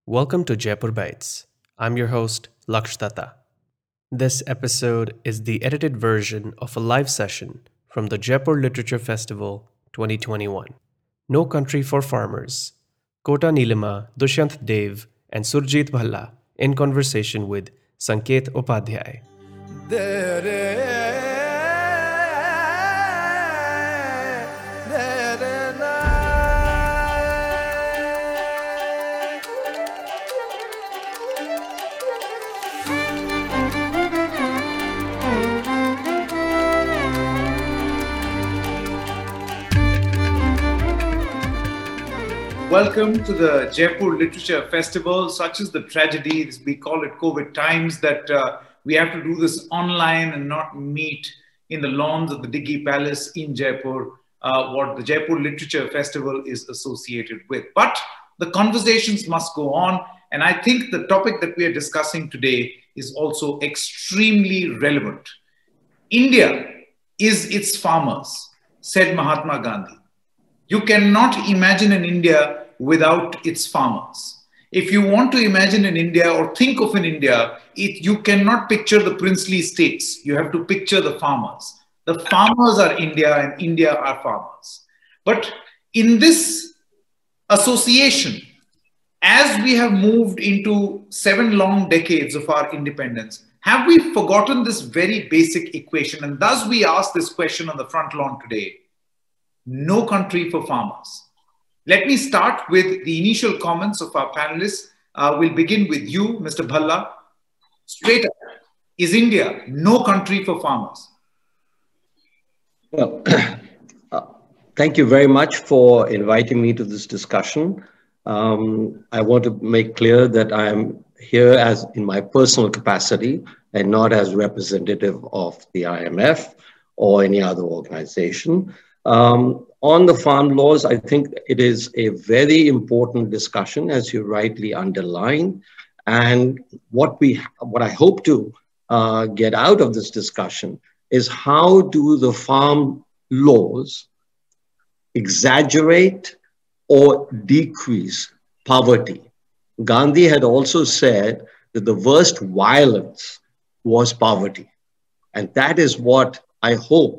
Welcome to Jaipur Bites. I'm your host, Laksh Datta. This episode is the edited version of a live session from the Jaipur Literature Festival 2021. No Country for Farmers. Kota Nilima, Dushyant Dev, and Surjit Bhalla in conversation with Sanket Upadhyay. Welcome to the Jaipur Literature Festival. Such is the tragedy, we call it COVID times, that we have to do this online and not meet in the lawns of the Diggi Palace in Jaipur, what the Jaipur Literature Festival is associated with. But the conversations must go on, and I think the topic that we are discussing today is also extremely relevant. India is its farmers, said Mahatma Gandhi. You cannot imagine an India without its farmers. If you want to imagine an India or think of an India, you cannot picture the princely states. You have to picture the farmers. The farmers are India and India are farmers. But in this association, as we have moved into 7 long decades of our independence, have we forgotten this very basic equation? And thus we ask this question on the front lawn today. No country for farmers. Let me start with the initial comments of our panelists. We'll begin with you, Mr. Bhalla. Straight up, is India no country for farmers? Well, thank you very much for inviting me to this discussion. I want to make clear that I am here as in my personal capacity and not as representative of the IMF or any other organization. On the farm laws, I think it is a very important discussion, as you rightly underline. And what I hope to get out of this discussion is how do the farm laws exaggerate or decrease poverty? Gandhi had also said that the worst violence was poverty. And that is what I hope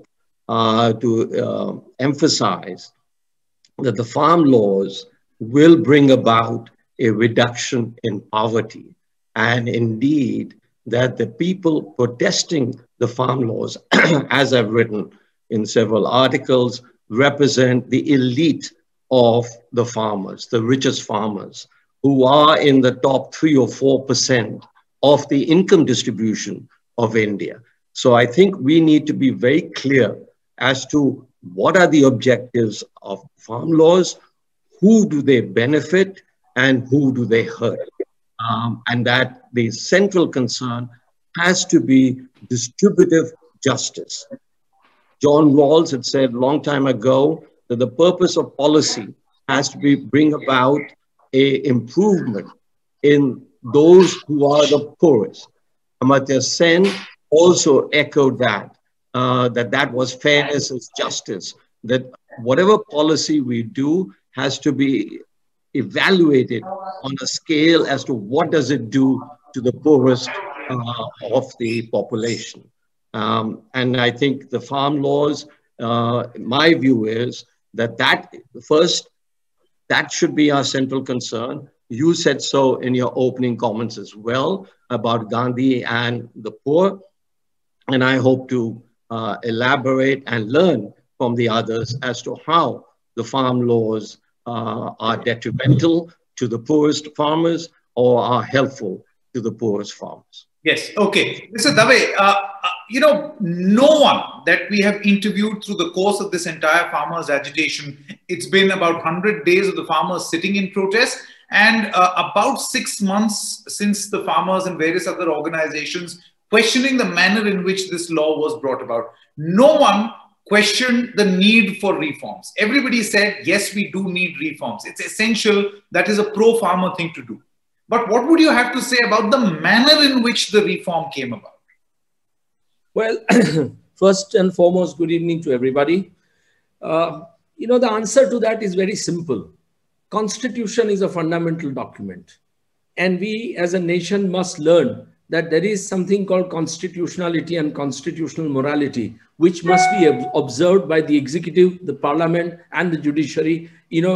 to emphasize, that the farm laws will bring about a reduction in poverty. And indeed, that the people protesting the farm laws, as I've written in several articles, represent the elite of the farmers, the richest farmers, who are in the top 3 or 4% of the income distribution of India. So I think we need to be very clear as to what are the objectives of farm laws, who do they benefit, and who do they hurt. And that the central concern has to be distributive justice. John Rawls had said a long time ago that the purpose of policy has to be bring about an improvement in those who are the poorest. Amartya Sen also echoed that. That was fairness is justice, that whatever policy we do has to be evaluated on a scale as to what does it do to the poorest of the population. And I think the farm laws, my view is that first, that should be our central concern. You said so in your opening comments as well about Gandhi and the poor. And I hope to elaborate and learn from the others as to how the farm laws are detrimental to the poorest farmers or are helpful to the poorest farmers. Yes, okay. Mr. Dave, no one that we have interviewed through the course of this entire farmers' agitation, it's been about 100 days of the farmers sitting in protest and about 6 months since the farmers and various other organizations questioning the manner in which this law was brought about. No one questioned the need for reforms. Everybody said, yes, we do need reforms. It's essential. That is a pro-farmer thing to do. But what would you have to say about the manner in which the reform came about? Well, first and foremost, good evening to everybody. The answer to that is very simple. Constitution is a fundamental document. And we as a nation must learn that there is something called constitutionality and constitutional morality, which must be observed by the executive, the parliament, and the judiciary,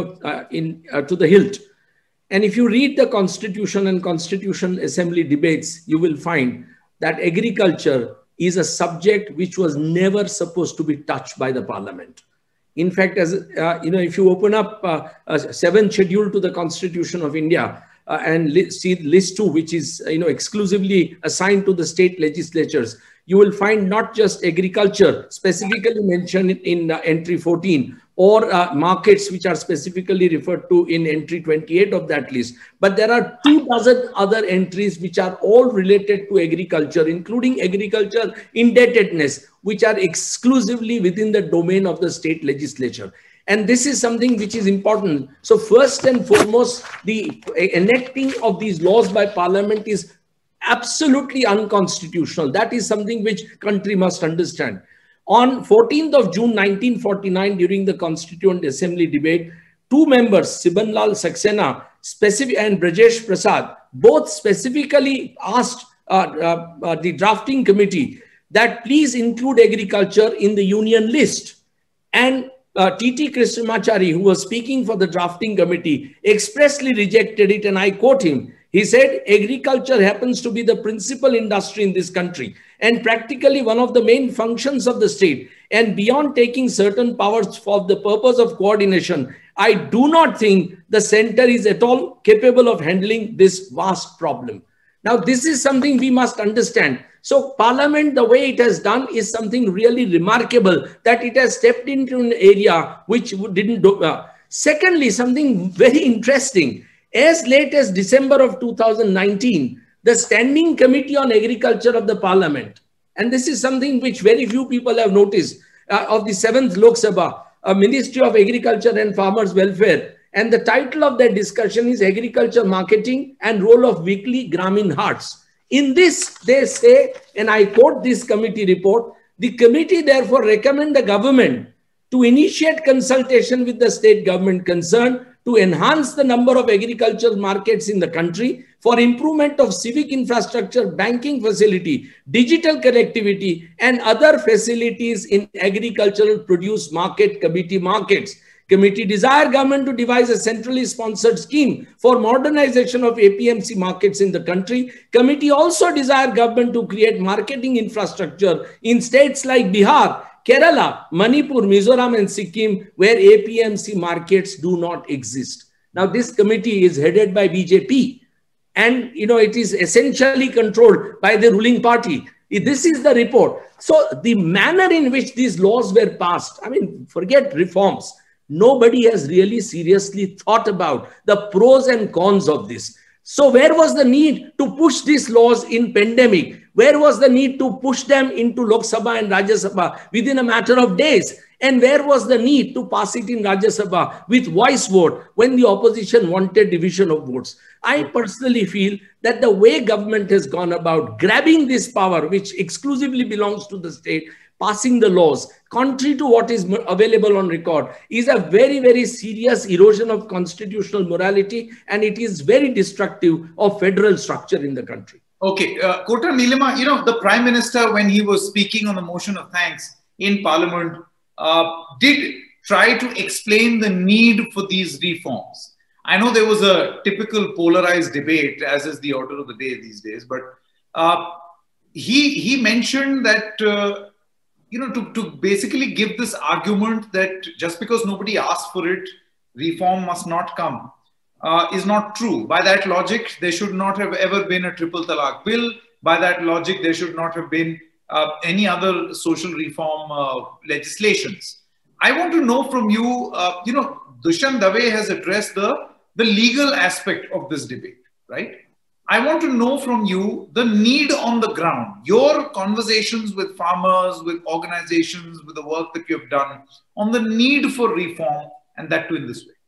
to the hilt. And if you read the Constitution and Constitution Assembly debates, you will find that agriculture is a subject which was never supposed to be touched by the parliament. In fact, as if you open up a seventh schedule to the Constitution of India and see list 2, which is exclusively assigned to the state legislatures, you will find not just agriculture specifically mentioned in entry 14, or markets which are specifically referred to in entry 28 of that list. But there are 24 other entries which are all related to agriculture, including agriculture indebtedness, which are exclusively within the domain of the state legislature. And this is something which is important. So first and foremost, the enacting of these laws by parliament is absolutely unconstitutional. That is something which country must understand. On 14th of June 1949, during the Constituent Assembly debate, two members, Sibanlal Saxena and Brajesh Prasad, both specifically asked the drafting committee that please include agriculture in the union list. And T.T. Krishnamachari, who was speaking for the drafting committee, expressly rejected it, and I quote him. He said, agriculture happens to be the principal industry in this country and practically one of the main functions of the state. And beyond taking certain powers for the purpose of coordination, I do not think the center is at all capable of handling this vast problem. Now, this is something we must understand. So Parliament, the way it has done is something really remarkable, that it has stepped into an area which didn't do. Secondly, something very interesting. As late as December of 2019, the Standing Committee on Agriculture of the Parliament, and this is something which very few people have noticed, of the 7th Lok Sabha, Ministry of Agriculture and Farmers Welfare, and the title of that discussion is Agriculture Marketing and Role of Weekly Gramin Hearts. In this, they say, and I quote this committee report, the committee therefore recommend the government to initiate consultation with the state government concerned to enhance the number of agricultural markets in the country for improvement of civic infrastructure, banking facility, digital connectivity, and other facilities in agricultural produce market committee markets. Committee desire government to devise a centrally sponsored scheme for modernization of APMC markets in the country. Committee also desire government to create marketing infrastructure in states like Bihar, Kerala, Manipur, Mizoram, and Sikkim, where APMC markets do not exist. Now, this committee is headed by BJP, and it is essentially controlled by the ruling party. This is the report. So, the manner in which these laws were passed, forget reforms. Nobody has really seriously thought about the pros and cons of this. So where was the need to push these laws in pandemic? Where was the need to push them into Lok Sabha and Rajya Sabha within a matter of days? And where was the need to pass it in Rajya Sabha with voice vote when the opposition wanted division of votes? I personally feel that the way government has gone about grabbing this power, which exclusively belongs to the state, passing the laws, contrary to what is available on record, is a very, very serious erosion of constitutional morality, and it is very destructive of federal structure in the country. Okay, Kota Nilima, the Prime Minister, when he was speaking on the motion of thanks in Parliament, did try to explain the need for these reforms. I know there was a typical polarized debate, as is the order of the day these days, but he mentioned that to basically give this argument that just because nobody asked for it, reform must not come, is not true. By that logic, there should not have ever been a triple talaq bill. By that logic, there should not have been any other social reform legislations. I want to know from you, Dushyant Dave has addressed the legal aspect of this debate, right? I want to know from you the need on the ground, your conversations with farmers, with organizations, with the work that you have done on the need for reform, and that too in this way.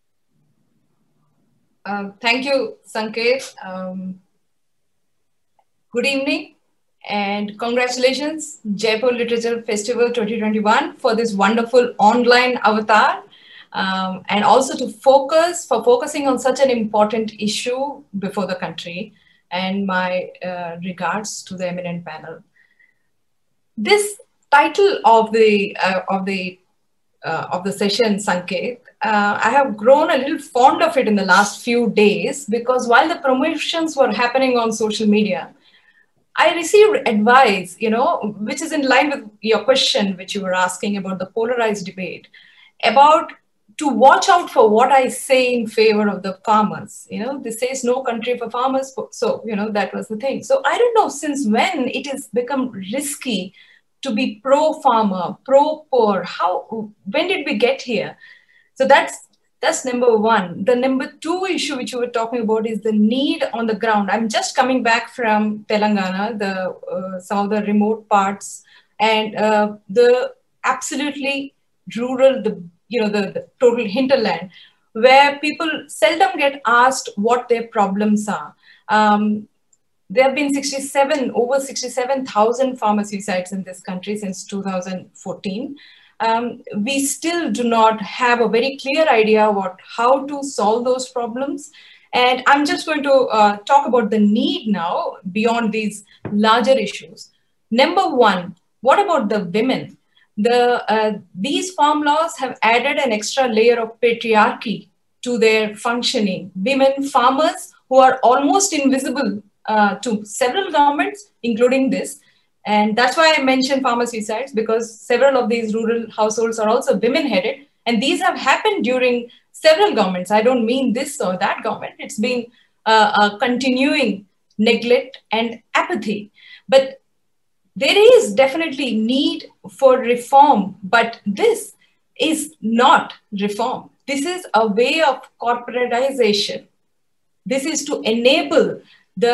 Thank you, Sanket. Good evening and congratulations, Jaipur Literature Festival 2021, for this wonderful online avatar. and also to focusing on such an important issue before the country. And my regards to the eminent panel. This title of the session, Sanket, I have grown a little fond of it in the last few days, because while the promotions were happening on social media, I received advice, which is in line with your question, which you were asking about the polarized debate, about to watch out for what I say in favor of the farmers. This says no country for farmers. So, that was the thing. So I don't know since when it has become risky to be pro-farmer, pro-poor. When did we get here? So that's number one. The number two issue which you were talking about is the need on the ground. I'm just coming back from Telangana, some of the remote parts, and the absolutely rural, the total hinterland, where people seldom get asked what their problems are. There have been over 67,000 farmer suicides in this country since 2014. We still do not have a very clear idea about how to solve those problems. And I'm just going to talk about the need now beyond these larger issues. Number one, what about the women? These farm laws have added an extra layer of patriarchy to their functioning. Women farmers who are almost invisible to several governments, including this. And that's why I mentioned farmer suicides, because several of these rural households are also women-headed. And these have happened during several governments. I don't mean this or that government. It's been a continuing neglect and apathy. But there is definitely need for reform, but this is not reform. This is a way of corporatization. This is to enable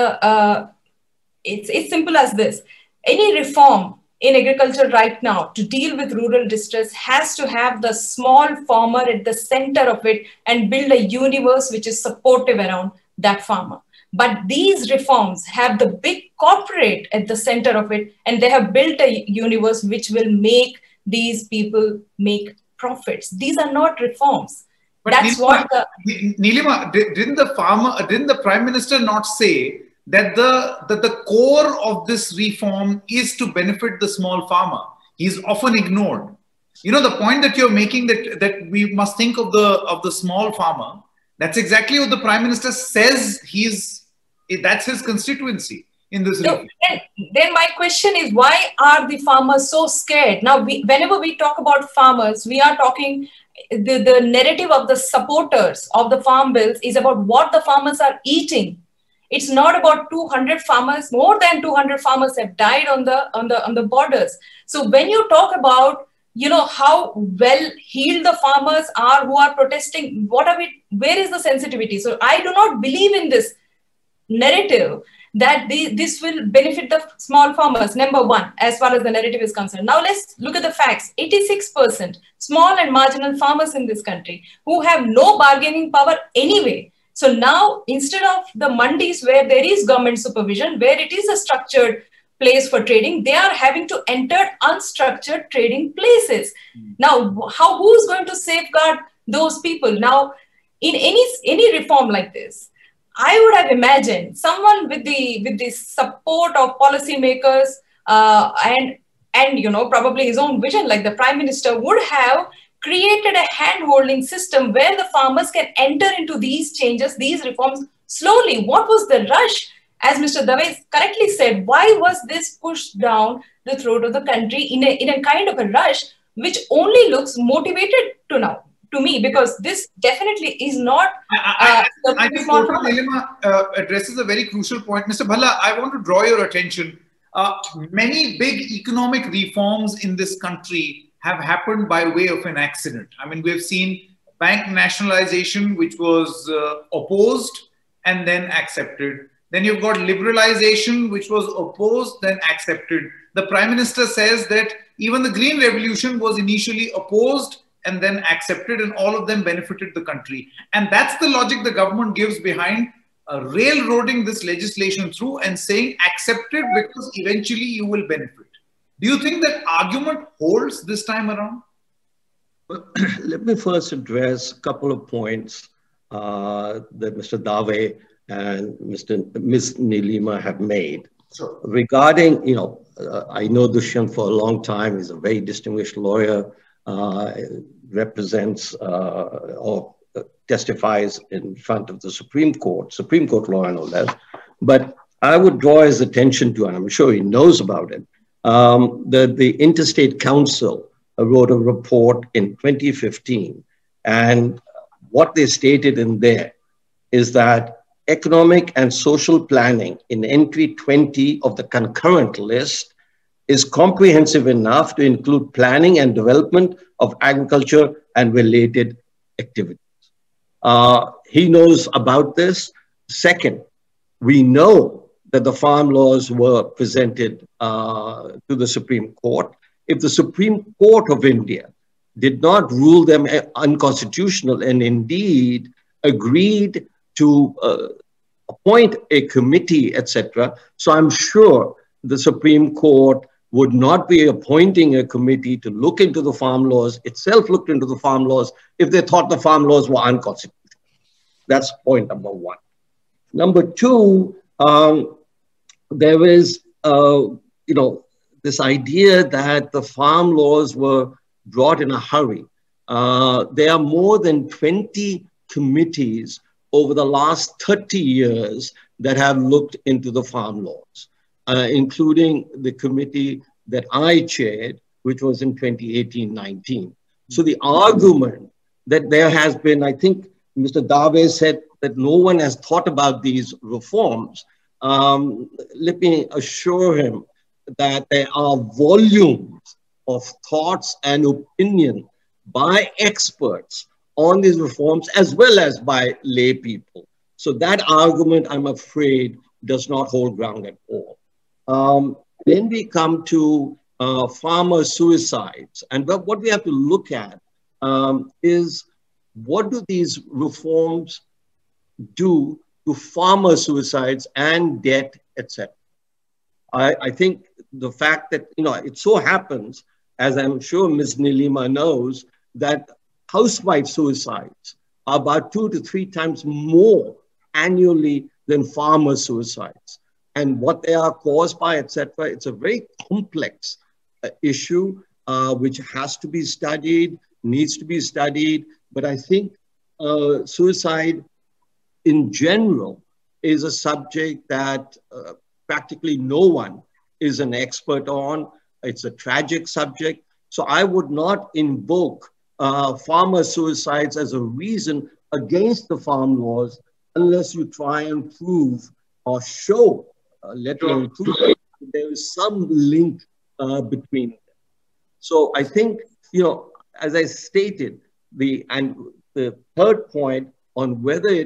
it's simple as this. Any reform in agriculture right now to deal with rural distress has to have the small farmer at the center of it and build a universe which is supportive around that farmer. But these reforms have the big corporate at the center of it, and they have built a universe which will make these people make profits. These are not reforms. But that's Nilima, didn't the Prime Minister not say that the core of this reform is to benefit the small farmer? He's often ignored. The point that you're making, that we must think of the small farmer. That's exactly what the Prime Minister says. That's his constituency in this reform. Then my question is, why are the farmers so scared? Now, whenever we talk about farmers, we are talking, the narrative of the supporters of the farm bills is about what the farmers are eating. It's not about 200 farmers, more than 200 farmers have died on the borders. So when you talk about, how well heeled the farmers are who are protesting, where is the sensitivity? So I do not believe in this narrative that this will benefit the small farmers, number one, as far as the narrative is concerned. Now let's look at the facts. 86% small and marginal farmers in this country who have no bargaining power anyway. So now, instead of the mandis where there is government supervision, where it is a structured place for trading, they are having to enter unstructured trading places. Now, who's going to safeguard those people? Now, in any reform like this, I would have imagined someone with the support of policymakers and probably his own vision, like the Prime Minister, would have created a hand-holding system where the farmers can enter into these changes, these reforms slowly. What was the rush? As Mr. Dave correctly said, why was this pushed down the throat of the country in a kind of a rush, which only looks motivated to me, because this definitely is not. I think Dr. Nilima addresses a very crucial point. Mr. Bhalla, I want to draw your attention. Many big economic reforms in this country have happened by way of an accident. I mean, we've seen bank nationalization, which was opposed and then accepted. Then you've got liberalization, which was opposed, then accepted. The Prime Minister says that even the Green Revolution was initially opposed and then accepted, and all of them benefited the country. And that's the logic the government gives behind railroading this legislation through and saying accepted because eventually you will benefit. Do you think that argument holds this time around? Let me first address a couple of points that Mr. Dave and Ms. Nilima have made. Sure. Regarding, I know Dushyant for a long time. He's a very distinguished lawyer, represents or testifies in front of the Supreme Court lawyer no less. But I would draw his attention to, and I'm sure he knows about it, the Interstate Council wrote a report in 2015. And what they stated in there is that economic and social planning in entry 20 of the concurrent list is comprehensive enough to include planning and development of agriculture and related activities. He knows about this. Second, we know that the farm laws were presented to the Supreme Court. If the Supreme Court of India did not rule them unconstitutional and indeed agreed to appoint a committee, etc., so I'm sure the Supreme Court would not be appointing a committee to look into the farm laws, itself looked into the farm laws, if they thought the farm laws were unconstitutional. That's point number one. Number two, there is, this idea that the farm laws were brought in a hurry. There are more than 20 committees over the last 30 years that have looked into the farm laws, including the committee that I chaired, which was in 2018-19. So the argument that there has been, I think Mr. Dave said that no one has thought about these reforms. Let me assure him that there are volumes of thoughts and opinion by experts on these reforms as well as by lay people. So that argument, I'm afraid, does not hold ground at all. Then we come to farmer suicides. And what we have to look at is what do these reforms do to farmer suicides and debt, etc. I think the fact that, it so happens, as I'm sure Ms. Nilima knows, that housewife suicides are about 2 to 3 times more annually than farmer suicides. And what they are caused by, etc., it's a very complex issue which has to be studied, needs to be studied. But I think suicide in general is a subject that practically no one is an expert on. It's a tragic subject. So I would not invoke farmer suicides as a reason against the farm laws unless you try and prove or show, let alone prove, there is some link between them. So I think, as I stated, the third point on whether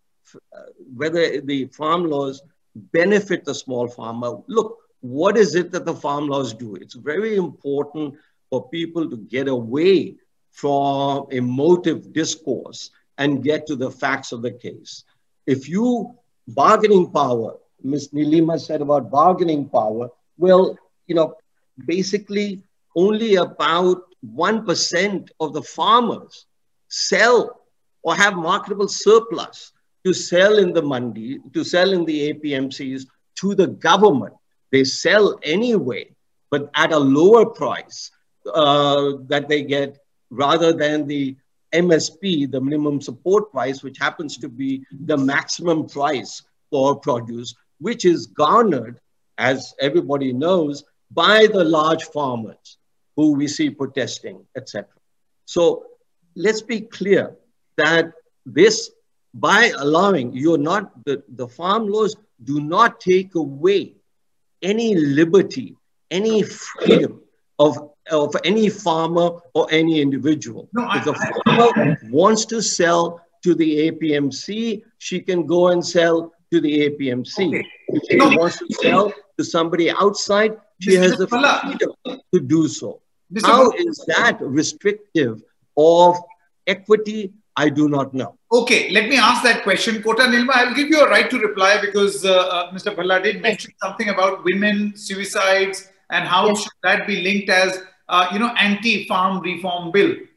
the farm laws benefit the small farmer. Look, what is it that the farm laws do? It's very important for people to get away from emotive discourse and get to the facts of the case. If bargaining power, Ms. Nilima said about bargaining power, well, basically only about 1% of the farmers sell or have marketable surplus to sell in the mandi, to sell in the APMCs to the government. They sell anyway, but at a lower price that they get rather than the MSP, the minimum support price, which happens to be the maximum price for produce, which is garnered, as everybody knows, by the large farmers who we see protesting, etc. So let's be clear that this, by allowing the farm laws do not take away any liberty, any freedom of any farmer or any individual. If the farmer wants to sell to the APMC, she can go and sell to the APMC. Okay. If she wants to sell to somebody outside, she has the freedom to do so. How is that restrictive of equity? I do not know. Okay, let me ask that question. Kota Nilima, I'll give you a right to reply because Mr. Bhalla did mention something about women suicides and how should that be linked as, anti-farm reform bill.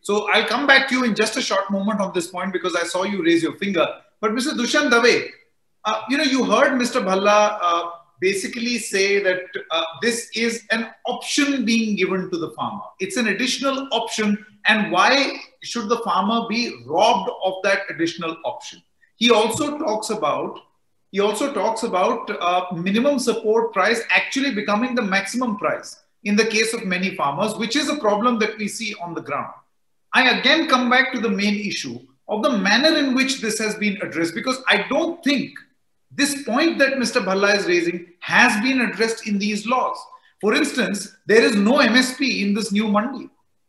So I'll come back to you in just a short moment on this point because I saw you raise your finger. But Mr. Dushyant Dave, you heard Mr. Bhalla basically say that this is an option being given to the farmer. It's an additional option. And why should the farmer be robbed of that additional option? He also talks about minimum support price actually becoming the maximum price in the case of many farmers, which is a problem that we see on the ground. I again come back to the main issue of the manner in which this has been addressed, because I don't think this point that Mr. Bhalla is raising has been addressed in these laws. For instance, there is no MSP in this new mandi.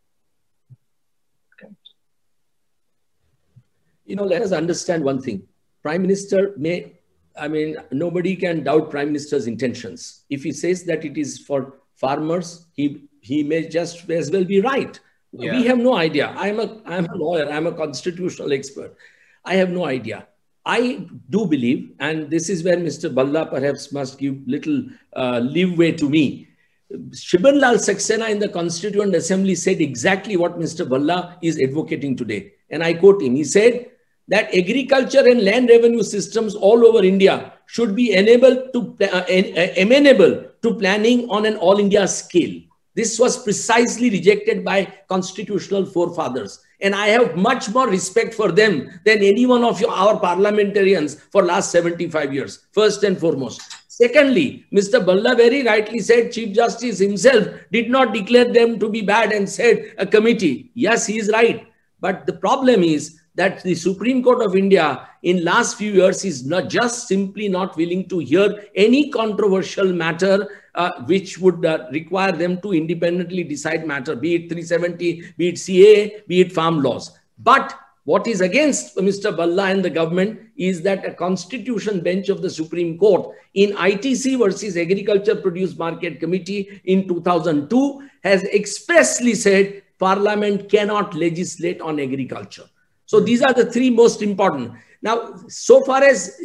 Let us understand one thing. Prime Minister nobody can doubt Prime Minister's intentions. If he says that it is for farmers, he may just as well be right. Yeah. We have no idea. I'm a lawyer. I'm a constitutional expert. I have no idea. I do believe, and this is where Mr. Bhalla perhaps must give little leeway to me. Shriban Lal Saxena in the Constituent Assembly said exactly what Mr. Bhalla is advocating today. And I quote him. He said that agriculture and land revenue systems all over India should be amenable to planning on an all India scale. This was precisely rejected by constitutional forefathers. And I have much more respect for them than any one of our parliamentarians for last 75 years, first and foremost. Secondly, Mr. Bhalla very rightly said Chief Justice himself did not declare them to be bad and said a committee. Yes, he is right. But the problem is that the Supreme Court of India in last few years is not just simply not willing to hear any controversial matter which would require them to independently decide matter, be it 370, be it CAA, be it farm laws. But what is against Mr. Bhalla and the government is that a constitution bench of the Supreme Court in ITC versus Agriculture Produce Market Committee in 2002 has expressly said Parliament cannot legislate on agriculture. So these are the three most important. Now, so far as,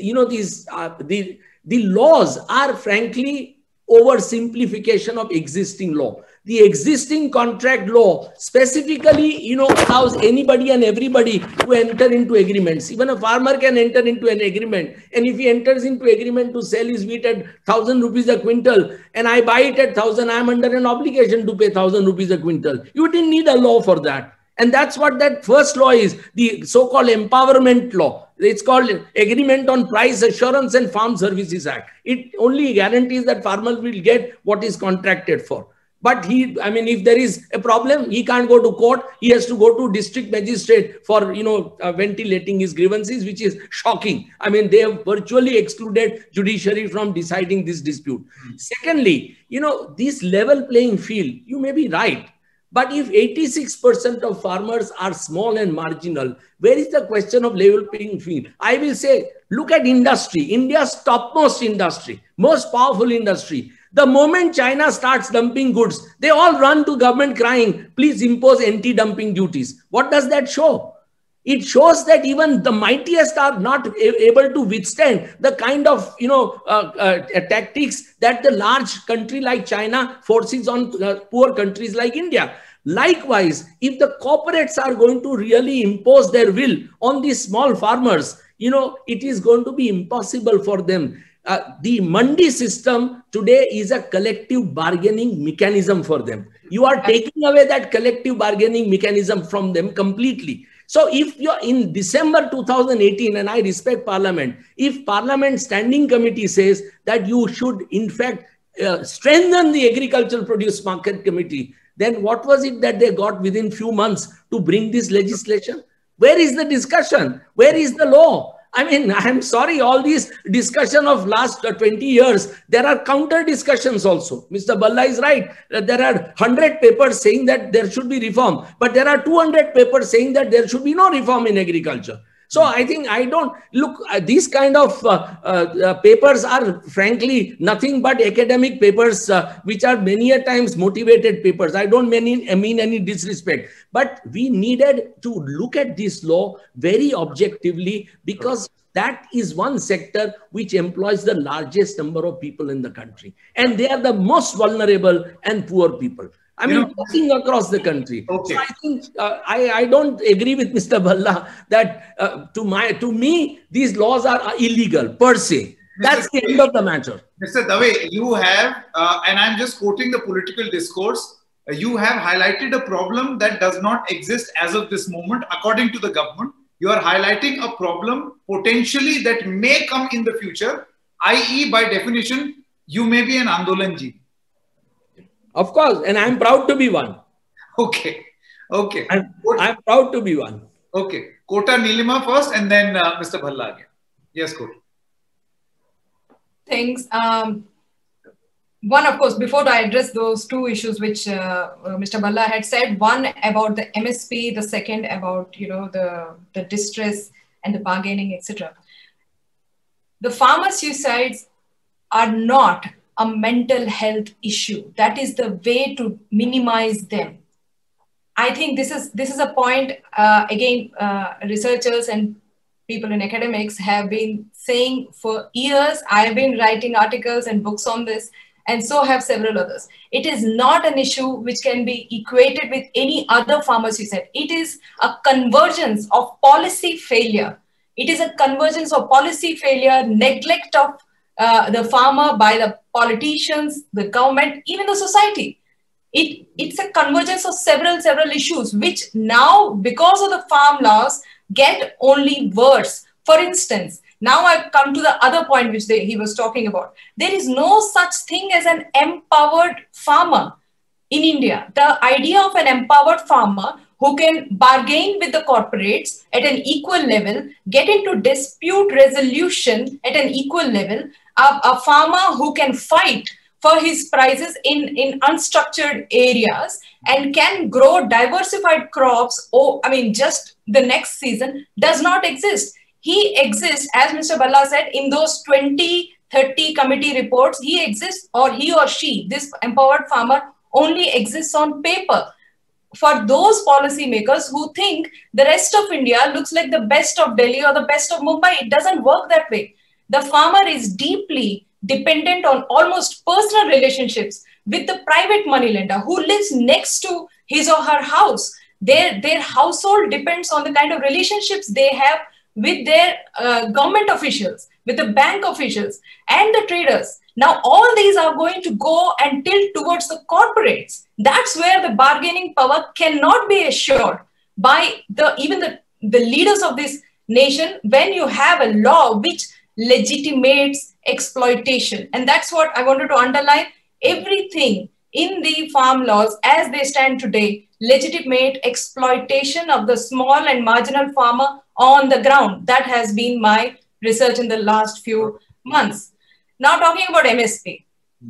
the laws are frankly oversimplification of existing law. The existing contract law specifically, allows anybody and everybody to enter into agreements. Even a farmer can enter into an agreement. And if he enters into agreement to sell his wheat at 1,000 rupees a quintal, and I buy it at 1,000, I'm under an obligation to pay 1,000 rupees a quintal. You didn't need a law for that. And that's what that first law is, the so-called empowerment law. It's called Agreement on Price Assurance and Farm Services Act. It only guarantees that farmers will get what is contracted for. But if there is a problem, he can't go to court. He has to go to district magistrate for, ventilating his grievances, which is shocking. They have virtually excluded judiciary from deciding this dispute. Secondly, this level playing field, you may be right. But if 86% of farmers are small and marginal, where is the question of level playing field? I will say, look at industry, India's topmost industry, most powerful industry. The moment China starts dumping goods, they all run to government crying, please impose anti-dumping duties. What does that show? It shows that even the mightiest are not able to withstand the kind of tactics that the large country like China forces on poor countries like India. Likewise, if the corporates are going to really impose their will on these small farmers, it is going to be impossible for them. The mandi system today is a collective bargaining mechanism for them. You are taking away that collective bargaining mechanism from them completely. So if you're in December 2018, and I respect Parliament, if Parliament Standing Committee says that you should in fact strengthen the Agricultural Produce Market Committee, then what was it that they got within few months to bring this legislation? Where is the discussion? Where is the law? I'm sorry, all these discussion of last 20 years, there are counter discussions also. Mr. Bhalla is right. There are 100 papers saying that there should be reform, but there are 200 papers saying that there should be no reform in agriculture. So I think these kind of papers are frankly nothing but academic papers, which are many a times motivated papers. I don't mean any disrespect, but we needed to look at this law very objectively, because that is one sector which employs the largest number of people in the country. And they are the most vulnerable and poor people. I mean, walking across the country. Okay. So I think I don't agree with Mr. Bhalla that to me, these laws are illegal per se. That's the end of the matter. Mr. Dave, you have, and I'm just quoting the political discourse, you have highlighted a problem that does not exist as of this moment, according to the government. You are highlighting a problem potentially that may come in the future, i.e., by definition, you may be an Andolanji. Of course, and I'm proud to be one. Okay. Okay. I'm proud to be one. Okay. Kota Nilima first and then Mr. Bhalla again. Yes, Kota. Things. One, of course, before I address those two issues which Mr. Bhalla had said, one about the MSP, the second about, the distress and the bargaining, etc. The farmer suicides are not a mental health issue. That is the way to minimize them. I think this is a point, researchers and people in academics have been saying for years. I have been writing articles and books on this, and so have several others. It is not an issue which can be equated with any other farmer suicide. It is a convergence of policy failure. It is a convergence of policy failure, neglect of the farmer by the politicians, the government, even the society. It's a convergence of several issues, which now, because of the farm laws, get only worse. For instance, now I've come to the other point which he was talking about. There is no such thing as an empowered farmer in India. The idea of an empowered farmer who can bargain with the corporates at an equal level, get into dispute resolution at an equal level, a farmer who can fight for his prices in unstructured areas and can grow diversified crops, just the next season, does not exist. He exists, as Mr. Bhalla said, in those 20-30 committee reports, he exists, or he or she, this empowered farmer, only exists on paper. For those policymakers who think the rest of India looks like the best of Delhi or the best of Mumbai, it doesn't work that way. The farmer is deeply dependent on almost personal relationships with the private moneylender who lives next to his or her house. Their household depends on the kind of relationships they have with their government officials, with the bank officials and the traders. Now, all these are going to go and tilt towards the corporates. That's where the bargaining power cannot be assured by even the leaders of this nation when you have a law which legitimates exploitation. And that's what I wanted to underline. Everything in the farm laws as they stand today legitimate exploitation of the small and marginal farmer on the ground. That has been my research in the last few months. Now, talking about MSP,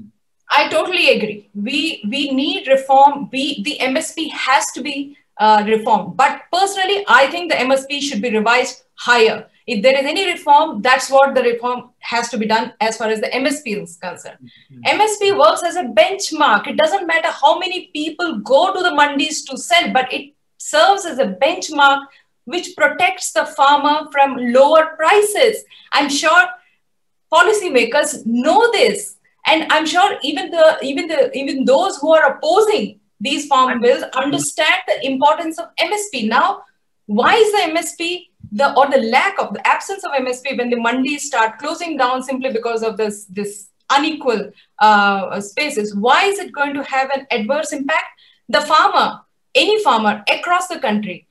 I totally agree. We need reform. The MSP has to be reformed. But personally, I think the MSP should be revised higher. If there is any reform, that's what the reform has to be done as far as the MSP is concerned. MSP works as a benchmark. It doesn't matter how many people go to the mandis to sell, but it serves as a benchmark which protects the farmer from lower prices. I'm sure policymakers know this, and I'm sure even those who are opposing these farm bills understand the importance of MSP. Now, why is the MSP the absence of MSP when the mandis start closing down simply because of this unequal spaces? Why is it going to have an adverse impact? The farmer, any farmer across the country,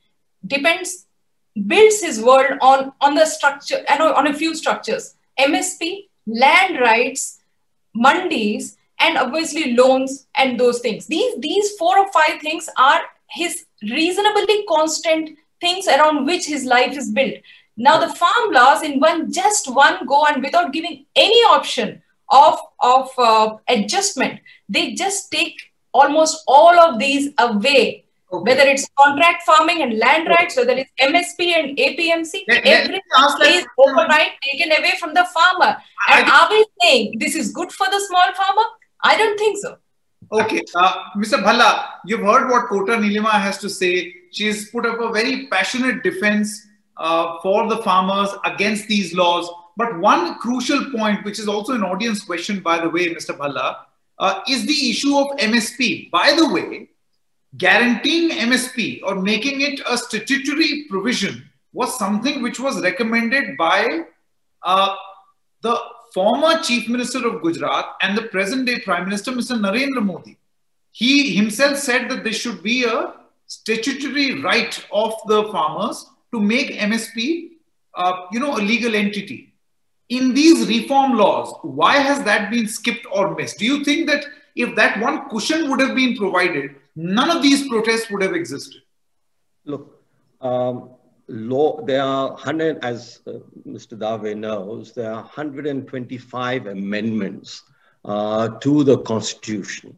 builds his world on the structure and on a few structures: MSP, land rights, mandis, and obviously loans and those things. These 4 or 5 things are his reasonably constant things around which his life is built. Now, the farm laws in one go and without giving any option of adjustment, they just take almost all of these away. Okay. Whether it's contract farming and land rights, whether it's MSP and APMC, everything is overnight taken away from the farmer. And are we saying this is good for the small farmer? I don't think so. Okay, Mr. Bhalla, you've heard what Kota Nilima has to say. She's put up a very passionate defense for the farmers against these laws. But one crucial point, which is also an audience question, by the way, Mr. Bhalla, is the issue of MSP. By the way, guaranteeing MSP or making it a statutory provision was something which was recommended by the former Chief Minister of Gujarat and the present day Prime Minister, Mr. Narendra Modi. He himself said that there should be a statutory right of the farmers to make MSP, a legal entity. In these reform laws, why has that been skipped or missed? Do you think that if that one cushion would have been provided, none of these protests would have existed? Look, there are 100, as Mr. Dave knows, there are 125 amendments to the Constitution.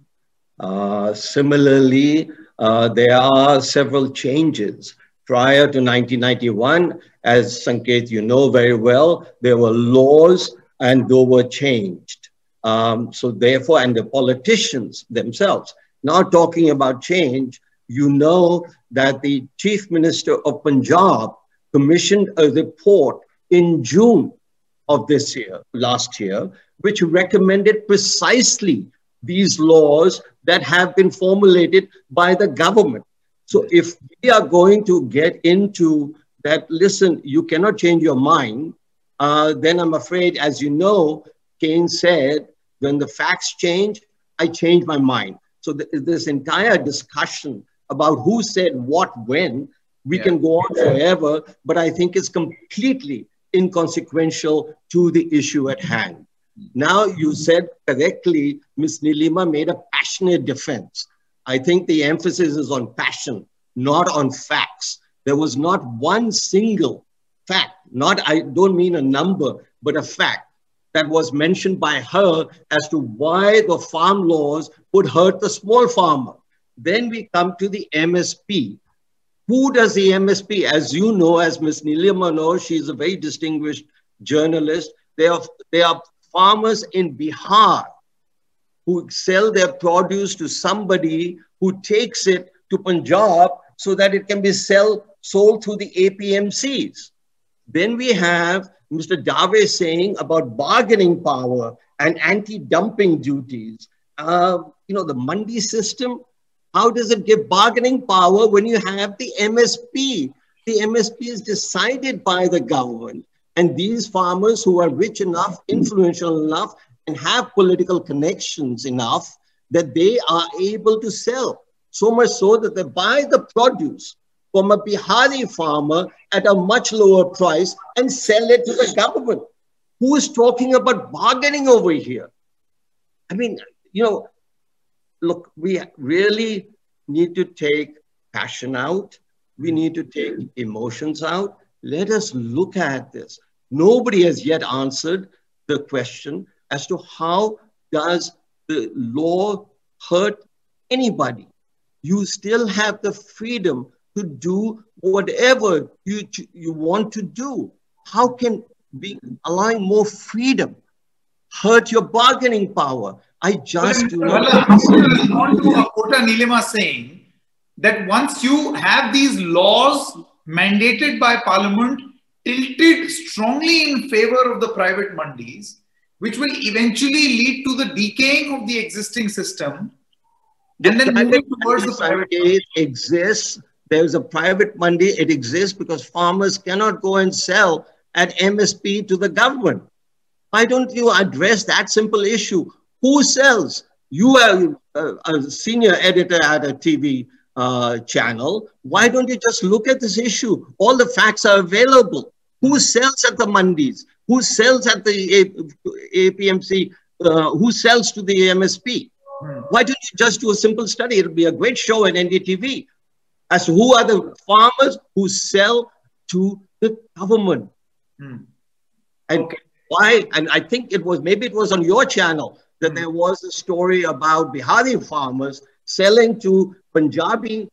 Similarly, there are several changes. Prior to 1991, as Sanket, you know very well, there were laws and those were changed. So therefore, and the politicians themselves, now talking about change, you know that the Chief Minister of Punjab commissioned a report in June of this year, last year, which recommended precisely these laws that have been formulated by the government. So if we are going to get into that, listen, you cannot change your mind, then I'm afraid, as you know, Keynes said, when the facts change, I change my mind. So this entire discussion about who said what when, we can go on forever, but I think it's completely inconsequential to the issue at hand. Now, you said correctly, Ms. Nilima made a passionate defense. I think the emphasis is on passion, not on facts. There was not one single fact, I don't mean a number, but a fact that was mentioned by her as to why the farm laws would hurt the small farmer. Then we come to the MSP. Who does the MSP? As you know, as Ms. Nilima knows, she's a very distinguished journalist. There are farmers in Bihar who sell their produce to somebody who takes it to Punjab so that it can be sold through the APMCs. Then we have Mr. Dave saying about bargaining power and anti-dumping duties. The Mandi system, how does it give bargaining power when you have the MSP? The MSP is decided by the government. And these farmers who are rich enough, influential enough, and have political connections enough that they are able to sell. So much so that they buy the produce from a Bihari farmer at a much lower price and sell it to the government. Who is talking about bargaining over here? I mean, look, we really need to take passion out. We need to take emotions out. Let us look at this. Nobody has yet answered the question as to how does the law hurt anybody. You still have the freedom to do whatever you want to do. How can be allowing more freedom hurt your bargaining power? I just do not. I want to respond to Kota Nilima saying that once you have these laws mandated by Parliament tilted strongly in favor of the private mandis, which will eventually lead to the decaying of the existing system, and then moving towards the private mandi exists. There's a private mandi. It exists because farmers cannot go and sell at MSP to the government. Why don't you address that simple issue? Who sells? You are a senior editor at a TV channel. Why don't you just look at this issue? All the facts are available. Who sells at the mandis? Who sells at the APMC? Who sells to the MSP? Why don't you just do a simple study? It'll be a great show at NDTV as to who are the farmers who sell to the government. And why? And I think maybe it was on your channel that there was a story about Bihari farmers selling to Punjabi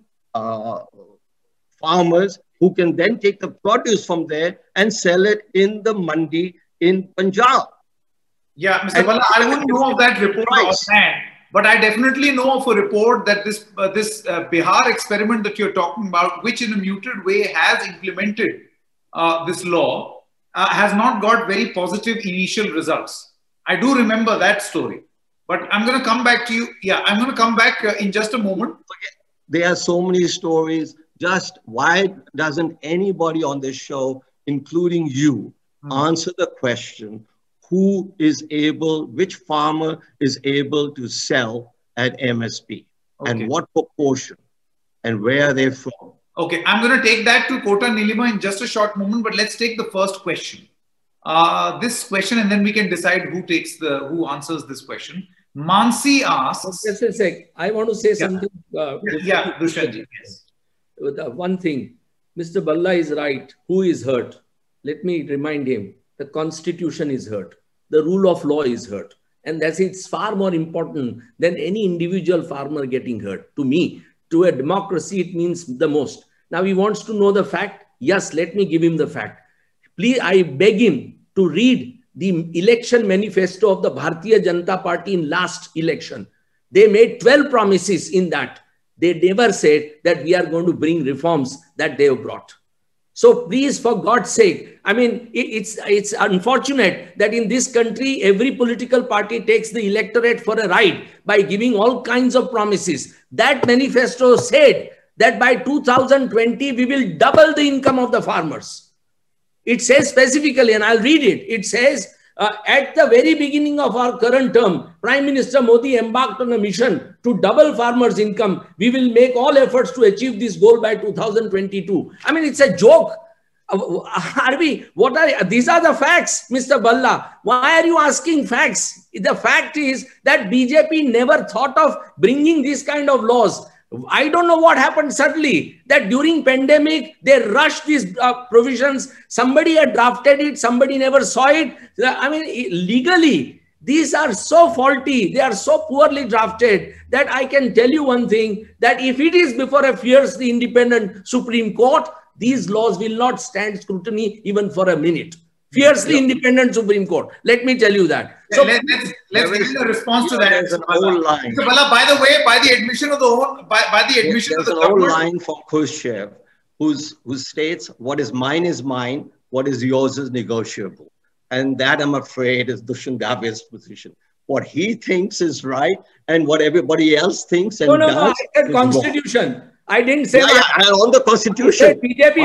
farmers who can then take the produce from there and sell it in the mandi in Punjab. Yeah, Mr. Bala, I wouldn't know of that report offhand, but I definitely know of a report that this Bihar experiment that you're talking about, which in a muted way has implemented this law, has not got very positive initial results. I do remember that story, but I'm going to come back to you. Yeah, I'm going to come back in just a moment. There are so many stories. Just why doesn't anybody on this show, including you, answer the question, who is able, which farmer is able to sell at MSP? Okay. And what proportion? And where are they from? Okay, I'm going to take that to Kota Nilima in just a short moment, but let's take the first question. This question, and then we can decide who answers this question. Mansi asks. Just a sec. I want to say something. Yeah, Dushanji. Yes. One thing, Mr. Bhalla is right. Who is hurt? Let me remind him. The constitution is hurt. The rule of law is hurt. And it's far more important than any individual farmer getting hurt. To me, to a democracy, it means the most. Now he wants to know the fact. Yes, let me give him the fact. Please, I beg him to read the election manifesto of the Bharatiya Janata Party in last election. They made 12 promises in that. They never said that we are going to bring reforms that they have brought. So please, for God's sake, I mean, it's unfortunate that in this country, every political party takes the electorate for a ride by giving all kinds of promises. That manifesto said that by 2020, we will double the income of the farmers. It says specifically, and I'll read it. It says, at the very beginning of our current term, Prime Minister Modi embarked on a mission to double farmers' income. We will make all efforts to achieve this goal by 2022. I mean, it's a joke. These are the facts, Mr. Bhalla. Why are you asking facts? The fact is that BJP never thought of bringing these kind of laws. I don't know what happened suddenly, that during pandemic, they rushed these provisions. Somebody had drafted it. Somebody never saw it. I mean, legally, these are so faulty. They are so poorly drafted that I can tell you one thing, that if it is before a fiercely independent Supreme Court, these laws will not stand scrutiny even for a minute. Fiercely independent Supreme Court. Let me tell you that. So let's give a response to that. There's an old line. Mr. Bhalla, by the way, by the admission of the There's an old line from Khrushchev, who states, "What is mine, what is yours is negotiable." And that, I'm afraid, is Dushyant Dave's position. What he thinks is right, and what everybody else thinks and does. No, I said constitution. Wrong. I didn't say on the constitution.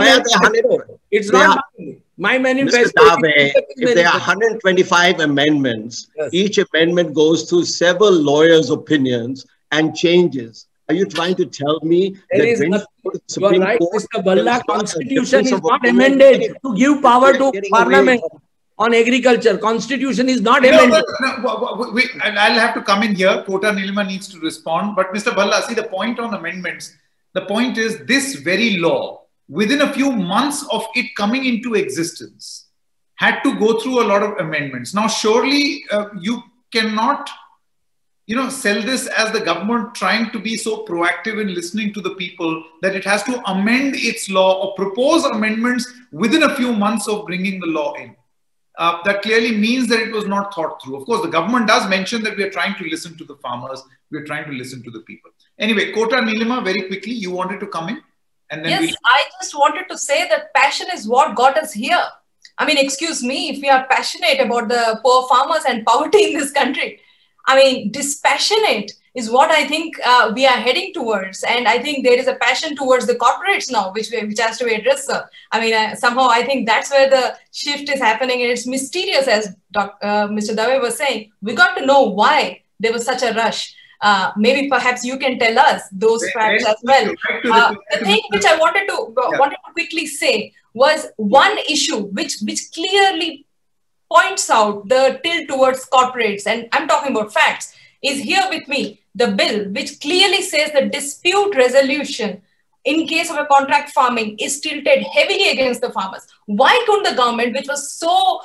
It's not my manifesto. Mr. Dave, if there are 125 amendments, yes, each amendment goes through several lawyers' opinions and changes. Are you trying to tell me that when the Supreme Court, Mr. Bhalla, Constitution is not amended to give power to Parliament on agriculture. Constitution is not amended. I'll have to come in here. Kota Nilima needs to respond. But Mr. Bhalla, see the point on amendments. The point is this very law, within a few months of it coming into existence, had to go through a lot of amendments. Now, surely you cannot, sell this as the government trying to be so proactive in listening to the people that it has to amend its law or propose amendments within a few months of bringing the law in. That clearly means that it was not thought through. Of course, the government does mention that we are trying to listen to the farmers. We are trying to listen to the people. Anyway, Kota Nilima, very quickly, you wanted to come in? And then yes, I just wanted to say that passion is what got us here. I mean, excuse me, if we are passionate about the poor farmers and poverty in this country, I mean, dispassionate is what I think we are heading towards. And I think there is a passion towards the corporates now, which has to be addressed. I mean, somehow I think that's where the shift is happening. And it's mysterious, as Mr. Dave was saying. We got to know why there was such a rush. Maybe perhaps you can tell us those facts as well. The thing which I wanted to quickly say was one issue which clearly points out the tilt towards corporates, and I'm talking about facts, is here with me, the bill which clearly says the dispute resolution in case of a contract farming is tilted heavily against the farmers. Why couldn't the government, which was so,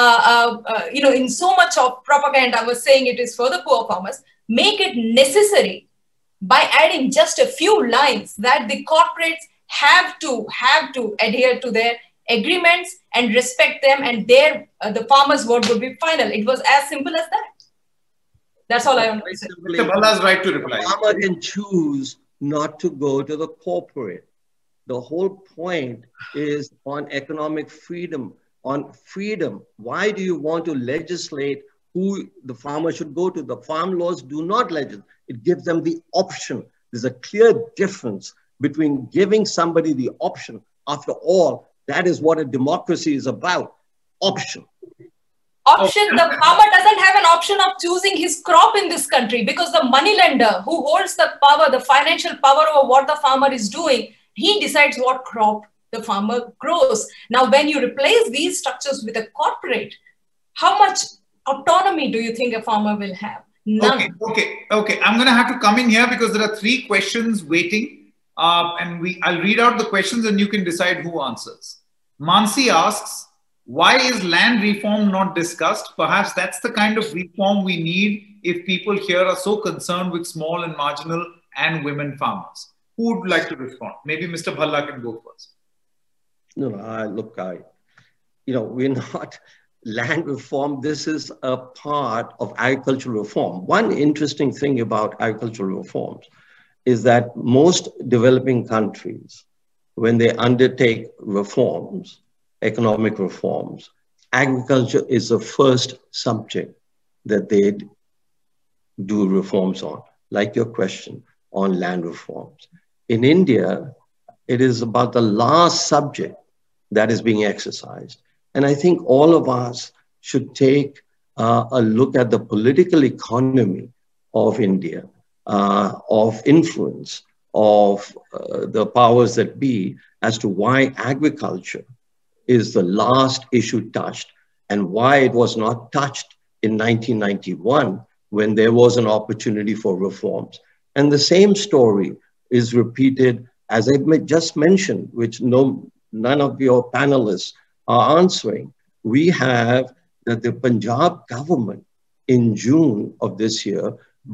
in so much of propaganda was saying it is for the poor farmers, make it necessary by adding just a few lines that the corporates have to adhere to their agreements and respect them, and the farmers' word would be final. It was as simple as that. That's all I want to say. Mr. Bhalla's right to reply. The farmer can choose not to go to the corporate. The whole point is on economic freedom, on freedom. Why do you want to legislate who the farmer should go to? The farm laws do not legislate. It gives them the option. There's a clear difference between giving somebody the option. After all, that is what a democracy is about, option. Option, the farmer doesn't have an option of choosing his crop in this country, because the moneylender who holds the power, the financial power over what the farmer is doing, he decides what crop the farmer grows. Now, when you replace these structures with a corporate, how much autonomy do you think a farmer will have? None. Okay. I'm going to have to come in here because there are 3 questions waiting. I'll read out the questions and you can decide who answers. Mansi asks, why is land reform not discussed? Perhaps that's the kind of reform we need if people here are so concerned with small and marginal and women farmers. Who would like to respond? Maybe Mr. Bhalla can go first. No, we're not land reform. This is a part of agricultural reform. One interesting thing about agricultural reforms is that most developing countries, when they undertake reforms, economic reforms, agriculture is the first subject that they do reforms on, like your question on land reforms. In India, it is about the last subject that is being exercised. And I think all of us should take a look at the political economy of India, of influence, of the powers that be, as to why agriculture is the last issue touched and why it was not touched in 1991 when there was an opportunity for reforms. And the same story is repeated, as I just mentioned, which none of your panelists are answering. We have that the Punjab government in June of this year,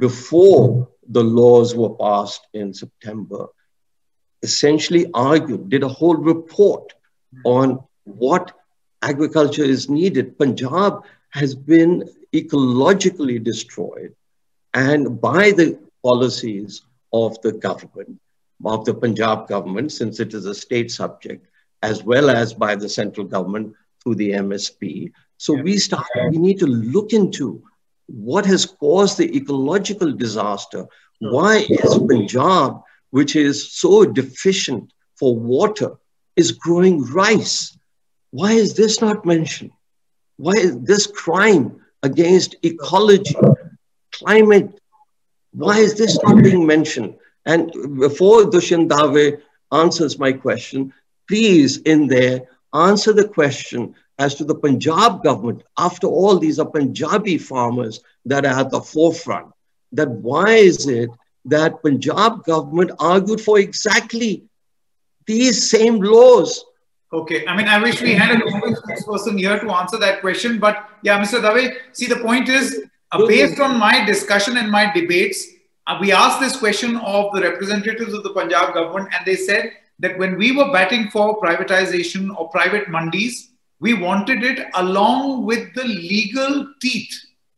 before the laws were passed in September, essentially argued, did a whole report on what agriculture is needed. Punjab has been ecologically destroyed, and by the policies of the government, of the Punjab government, since it is a state subject, as well as by the central government through the MSP. So we need to look into what has caused the ecological disaster. Why is Punjab, which is so deficient for water, is growing rice? Why is this not mentioned? Why is this crime against ecology, climate? Why is this not being mentioned? And before Dushyant Dave answers my question, please in there answer the question as to the Punjab government. After all, these are Punjabi farmers that are at the forefront. That why is it that Punjab government argued for exactly these same laws? Okay, I mean, I wish we had a local person here to answer that question, but yeah, Mr. Dave, see, the point is, based on my discussion and my debates, we asked this question of the representatives of the Punjab government, and they said that when we were batting for privatization or private mandis, we wanted it along with the legal teeth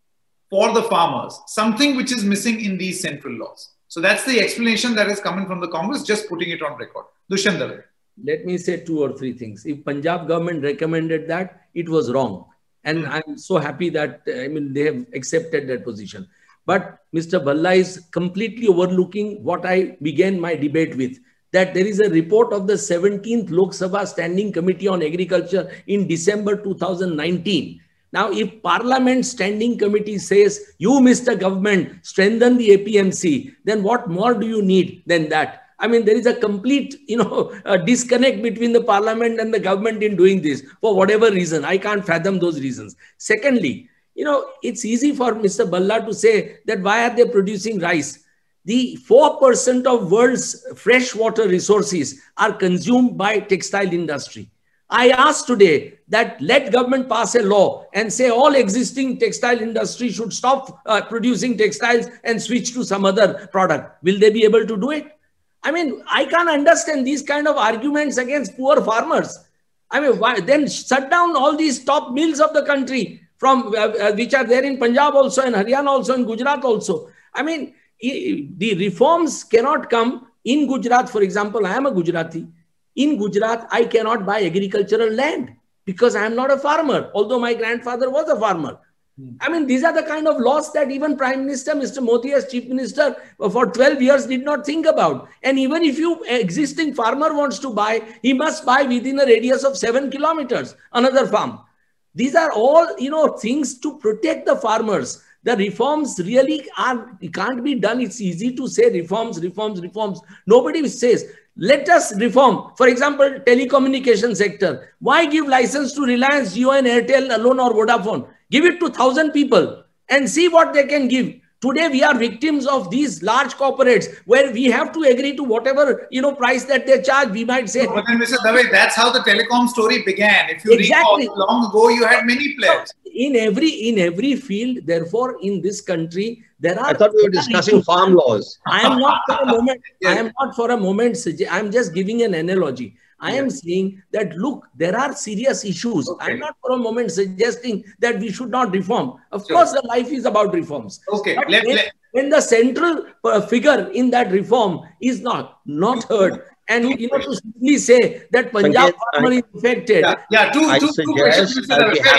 for the farmers, something which is missing in these central laws. So that's the explanation that is coming from the Congress, just putting it on record. Dushyant Dave. Let me say 2 or 3 things. If Punjab government recommended that, it was wrong. And I'm so happy that, they have accepted that position. But Mr. Bhalla is completely overlooking what I began my debate with, that there is a report of the 17th Lok Sabha Standing Committee on Agriculture in December 2019. Now, if Parliament Standing Committee says, you, Mr. Government, strengthen the APMC, then what more do you need than that? There is a complete, disconnect between the Parliament and the government in doing this for whatever reason. I can't fathom those reasons. Secondly, it's easy for Mr. Bhalla to say that why are they producing rice? The 4% of world's freshwater resources are consumed by textile industry. I asked today that let government pass a law and say all existing textile industry should stop producing textiles and switch to some other product. Will they be able to do it? I can't understand these kind of arguments against poor farmers. Why then shut down all these top mills of the country from which are there in Punjab also, and Haryana also, and Gujarat also. The reforms cannot come in Gujarat. For example, I am a Gujarati. In Gujarat, I cannot buy agricultural land because I am not a farmer, although my grandfather was a farmer. I mean, these are the kind of laws that even Prime Minister, Mr. Modi as Chief Minister for 12 years did not think about. And even if you existing farmer wants to buy, he must buy within a radius of 7 kilometers, another farm. These are all, things to protect the farmers. The reforms really can't be done. It's easy to say reforms. Nobody says, let us reform. For example, telecommunication sector. Why give license to Reliance, Jio and Airtel alone or Vodafone? Give it to 1,000 people and see what they can give. Today, we are victims of these large corporates where we have to agree to whatever, price that they charge. We might say. But then, Mr. Dave, that's how the telecom story began. If you recall, long ago, you had many players. In every field, therefore, in this country, there are. I thought we were discussing farm laws. I am not for a moment. Yes. I am not for a moment. I am just giving an analogy. I am saying that, look, there are serious issues. Okay. I'm not for a moment suggesting that we should not reform. Of course, the life is about reforms. Okay. But when the central figure in that reform is not heard, and to simply say that Punjab farmer is affected. Two questions.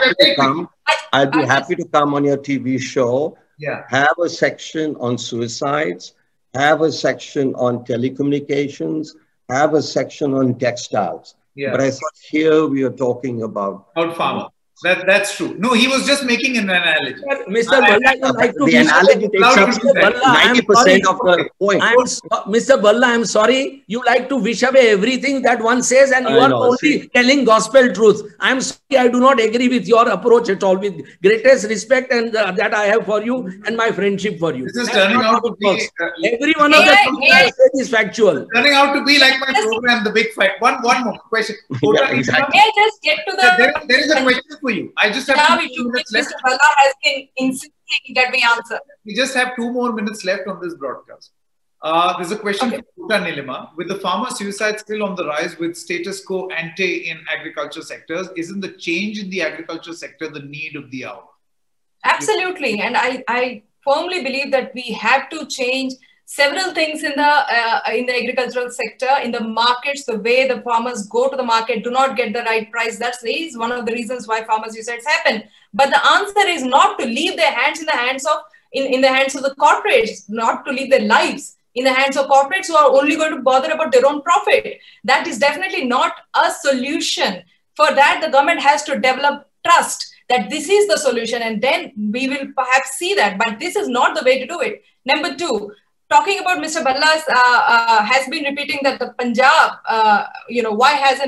I'll be happy to come on your TV show. Yeah. Have a section on suicides. Have a section on telecommunications. Have a section on textiles. Yeah. But I thought here we are talking about farmer. That's true. No, he was just making an analogy. Mr. Bhalla, the analogy takes up 90% of the point. Mr. Bhalla, I'm sorry. You like to wish away everything that one says and you are only telling gospel truth. I'm sorry, I do not agree with your approach at all. With greatest respect and that I have for you and my friendship for you. This is turning out to be... every one of the things I said is factual. Turning out to be like my program, The Big Fight. One more question. Exactly. May I just get to the... There is a question for you. I just have 2 minutes left. Mr. Bhalla has been insisting that we answer. We just have 2 more minutes left on this broadcast. There's a question from Kota Nilima. With the farmer suicide still on the rise with status quo ante in agriculture sectors, isn't the change in the agriculture sector the need of the hour? Absolutely. And I firmly believe that we have to change several things in the agricultural sector, in the markets, the way the farmers go to the market, do not get the right price. That is one of the reasons why farmer suicides happen. But the answer is not to leave their hands in the hands of the corporates, not to leave their lives in the hands of corporates who are only going to bother about their own profit. That is definitely not a solution. For that, the government has to develop trust that this is the solution, and then we will perhaps see that. But this is not the way to do it. Number 2, talking about Mr. Bhalla's has been repeating that the Punjab, why has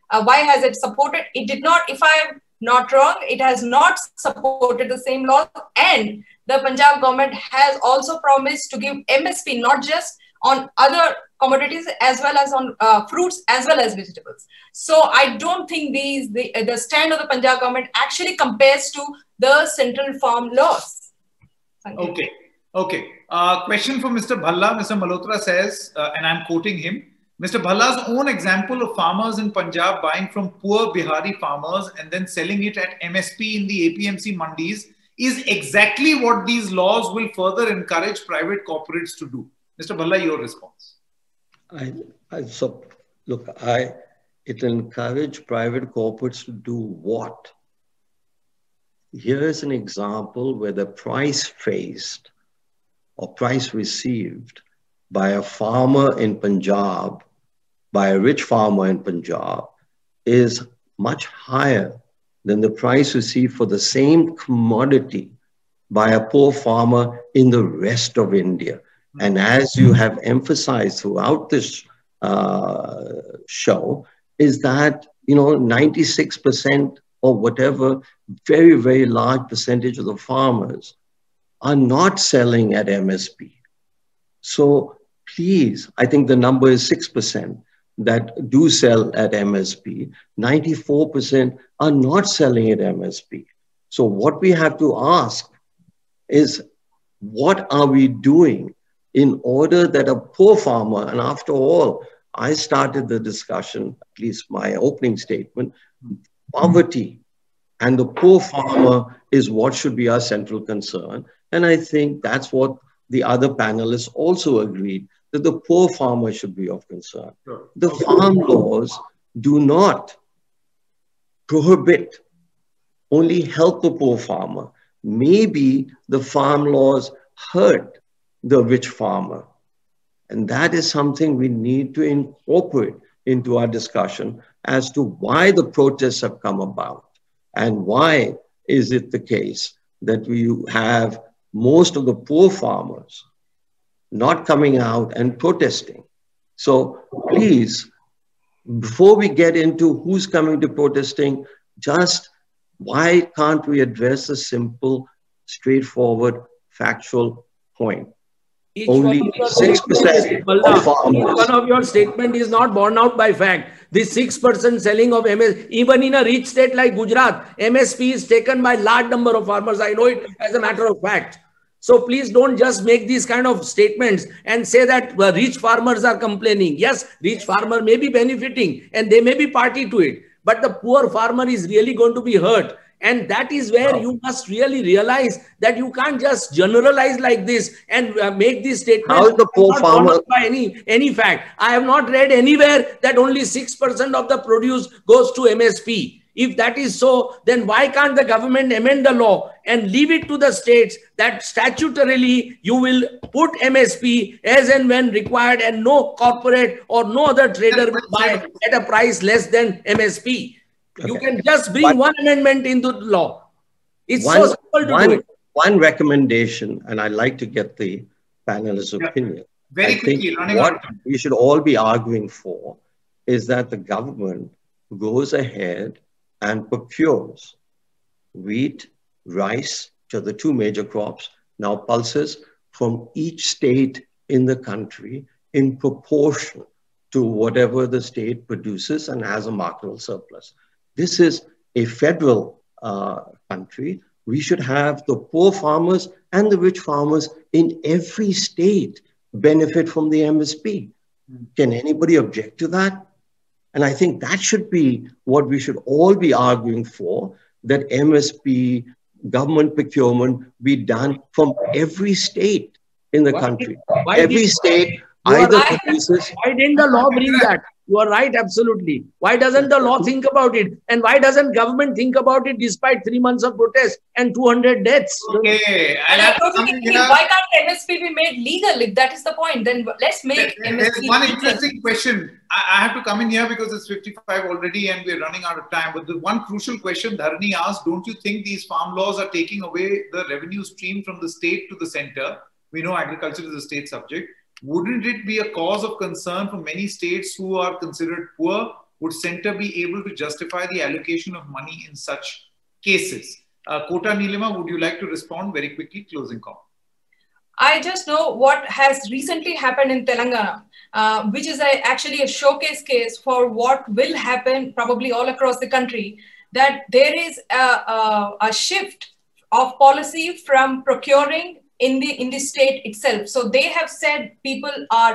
it supported? It did not, if I'm not wrong, it has not supported the same laws. And the Punjab government has also promised to give MSP, not just on other commodities as well as on fruits as well as vegetables. So I don't think the stand of the Punjab government actually compares to the central farm laws. Okay. Question from Mr. Bhalla. Mr. Malhotra says, and I'm quoting him, Mr. Bhalla's own example of farmers in Punjab buying from poor Bihari farmers and then selling it at MSP in the APMC mandis is exactly what these laws will further encourage private corporates to do. Mr. Bhalla, your response. It will encourage private corporates to do what? Here is an example where the price faced or price received by a farmer in Punjab, by a rich farmer in Punjab, is much higher than the price received for the same commodity by a poor farmer in the rest of India. And as you have emphasized throughout this show, is that 96% or whatever, very, very large percentage of the farmers are not selling at MSP. So please, I think the number is 6% that do sell at MSP. 94% are not selling at MSP. So what we have to ask is, what are we doing in order that a poor farmer, and after all, I started the discussion, at least my opening statement, poverty and the poor farmer is what should be our central concern. And I think that's what the other panelists also agreed, that the poor farmer should be of concern. Sure. The farm laws do not prohibit, only help the poor farmer. maybe the farm laws hurt the rich farmer. And that is something we need to incorporate into our discussion as to why the protests have come about and why is it the case that we have most of the poor farmers not coming out and protesting. So please, before we get into who's coming to protesting, just why can't we address a simple, straightforward, factual point? Only 6% of farmers. Each one of your statement is not borne out by fact. This 6% selling of MS, even in a rich state like Gujarat, MSP is taken by large number of farmers. I know it as a matter of fact. So please don't just make these kind of statements and say that rich farmers are complaining. Yes, rich farmer may be benefiting and they may be party to it, but the poor farmer is really going to be hurt. And that is where you must really realize that you can't just generalize like this and make these statements. How is the poor farmer by any fact? I have not read anywhere that only 6% of the produce goes to MSP. If that is so, then why can't the government amend the law and leave it to the states that statutorily you will put MSP as and when required, and no corporate or no other trader will buy at a price less than MSP? You can just bring one amendment into the law. It's so simple to do it. One recommendation, and I'd like to get the panelists' opinion. Very quickly, what we should all be arguing for is that the government goes ahead and procures wheat, rice, which are the two major crops, now pulses, from each state in the country in proportion to whatever the state produces and has a marketable surplus. This is a federal country. We should have the poor farmers and the rich farmers in every state benefit from the MSP. Can anybody object to that? And I think that should be what we should all be arguing for, that MSP, government procurement, be done from every state in the country. Every state either produces... Why didn't the law bring that? You are right, absolutely. Why doesn't the law think about it? And why doesn't government think about it despite 3 months of protest and 200 deaths? Okay. Why can't MSP be made legal? If that is the point, then let's make MSP There's one legal. interesting question. I have to come in here because it's 55 already and we're running out of time. But the one crucial question Dharani asked, don't you think these farm laws are taking away the revenue stream from the state to the center? We know agriculture is a state subject. Wouldn't it be a cause of concern for many states who are considered poor? Would center be able to justify the allocation of money in such cases? Kota Nilima, would you like to respond very quickly? Closing comment. I just know what has recently happened in Telangana, which is actually a showcase case for what will happen probably all across the country, that there is a shift of policy from procuring in the state itself. So they have said people are,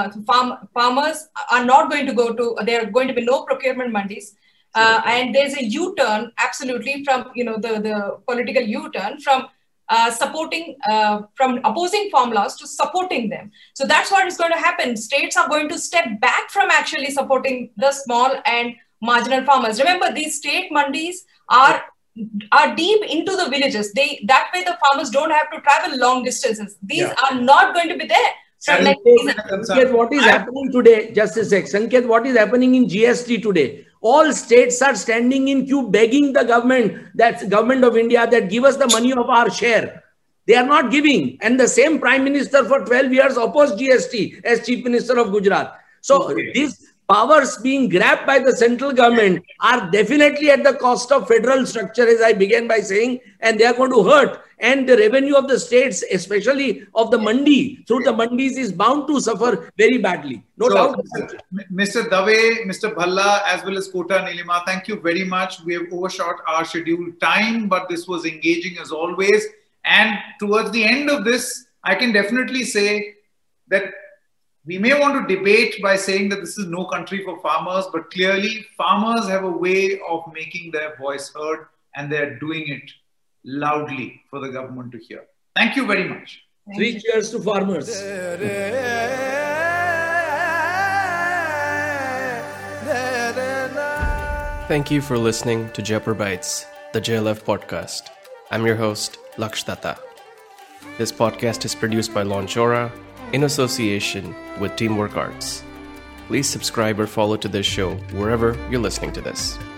farmers are not going to go to, there are going to be no procurement mandis. And there's a U-turn, absolutely, from, the political U-turn from supporting, from opposing farm laws to supporting them. So that's what is going to happen. States are going to step back from actually supporting the small and marginal farmers. Remember, these state mandis are deep into the villages. That way the farmers don't have to travel long distances. These are not going to be there. So Sanket, what is happening today? Just a sec. Sanket, what is happening in GST today? All states are standing in queue begging the government, that's government of India, that give us the money of our share. They are not giving. And the same Prime Minister for 12 years opposed GST as Chief Minister of Gujarat. So these powers being grabbed by the central government are definitely at the cost of federal structure, as I began by saying, and they are going to hurt. And the revenue of the states, especially of the mandi, through the mandis, is bound to suffer very badly. No doubt. Mr. Dave, Mr. Bhalla, as well as Kota Nilima, thank you very much. We have overshot our scheduled time, but this was engaging as always. And towards the end of this, I can definitely say that we may want to debate by saying that this is no country for farmers, but clearly farmers have a way of making their voice heard, and they're doing it loudly for the government to hear. Thank you very much. 3 cheers to farmers. Thank you for listening to Jaipur Bites, the JLF podcast. I'm your host, Laksh Datta. This podcast is produced by Launchora in association with Teamwork Arts. Please subscribe or follow to this show wherever you're listening to this.